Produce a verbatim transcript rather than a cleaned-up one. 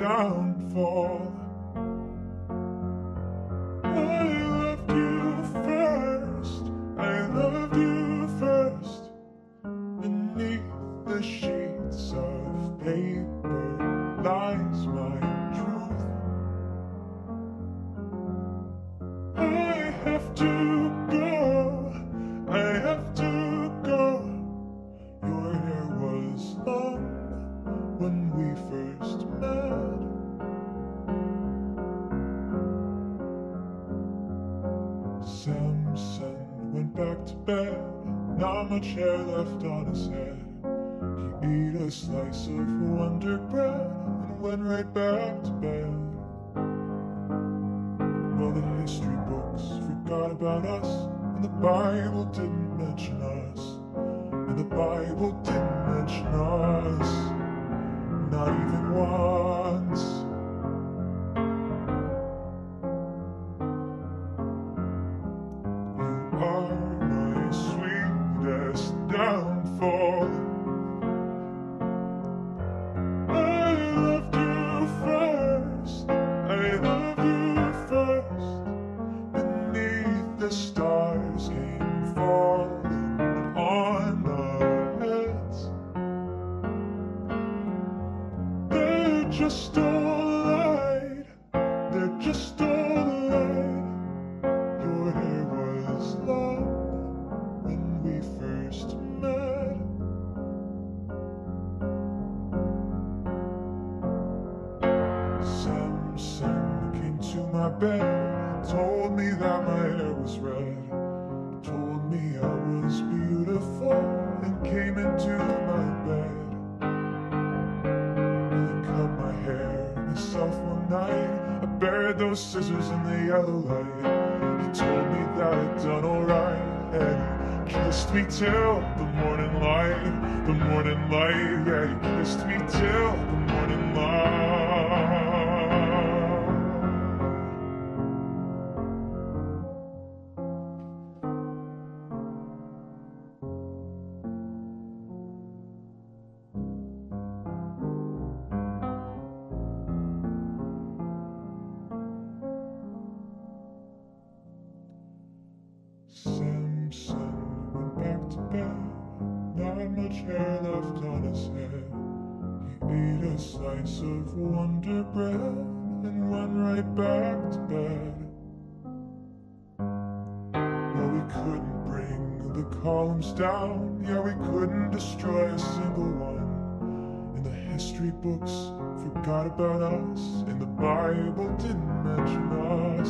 downfall. I loved you first, I loved you first. Beneath the sheets of paper lies my truth. I have to go, I have to go. Your hair was long when we first met. Samson went back to bed, not much hair left on his head. He ate a slice of Wonder Bread and went right back to bed. Well, the history books forgot about us, and the Bible didn't mention us, and the Bible didn't mention us, not even once. You are my sweetest downfall. I loved you first, I loved you first. Beneath the stars came falling on our heads. They're just all light, they're just all light. Your hair was long when we first met. Samson came to my bed, told me that my hair was red, told me I was beautiful, and came into my bed. He cut my hair myself one night, I buried those scissors in the yellow light. He told me that I'd done alright, and he kissed me till the morning light, the morning light, yeah, he kissed me till the morning light. Samson went back to bed, not much hair left on his head. He ate a slice of Wonder Bread and went right back to bed. Well, we couldn't bring the columns down, yeah, we couldn't destroy a single one. And the history books forgot about us, and the Bible didn't mention us.